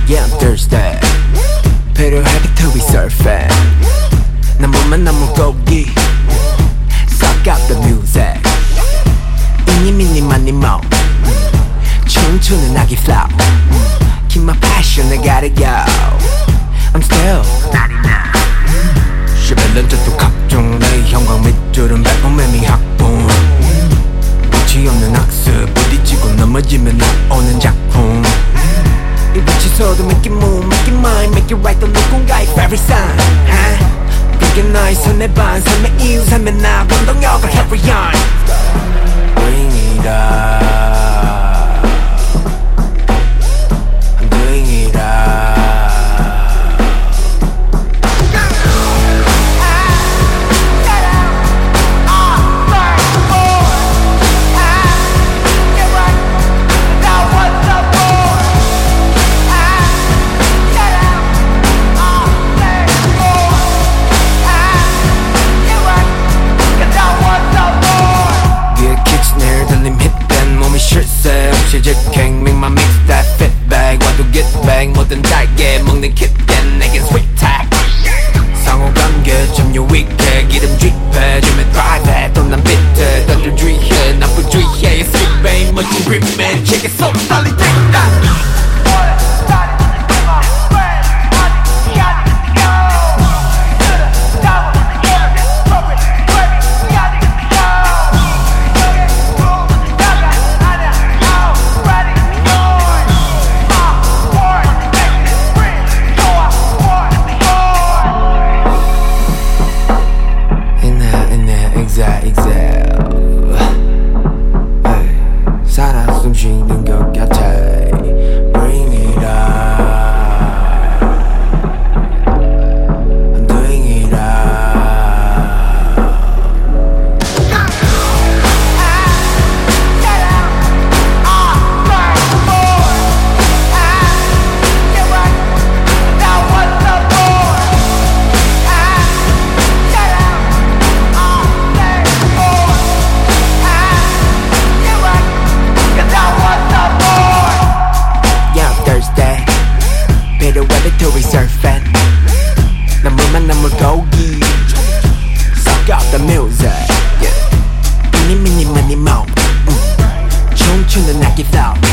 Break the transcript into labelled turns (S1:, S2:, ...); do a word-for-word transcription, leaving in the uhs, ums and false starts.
S1: Yeah, I'm thirsty. 필요하게 to be surfing. 난 몸만 난 물고기. Suck up the music. 이니 미니 마니 모. 춤추는 아기 flow. Keep my passion, I gotta go. I'm still ninety-nine. 십일 년째도 각종 내 형광 밑줄은 백범의 미학봉. 끝이 없는 학습 부딪히고 넘어지면 나오는 작품. 이 빛이 서도 make it move, make it mine, make it right 또 누군가의 favorite sign. 그게 나의 손에 반 삶의 이유 삶의 나 원동력을 carry on. Bring it up. I'm doing it up. 직행 make my mix that fit bag 와도 get bang 뭐든 달게 먹는 kitchen 내겐 sweet tag 상호관계 좀 유익해 기름 drip해 주면 drive 해 또 난 비트 던져 주의해 나쁜 주의해 sweet bang 멋진 gripman check it so 빨리 take that. Exhale, exhale. Hey, 살아 숨 쉬는 것 같아. Bring it up. I'm doing it up. To be surfing. 난 물만 난 물고기. Suck out the music. Yeah. 미니 미니 미니 모. 춤추는 아기 flow.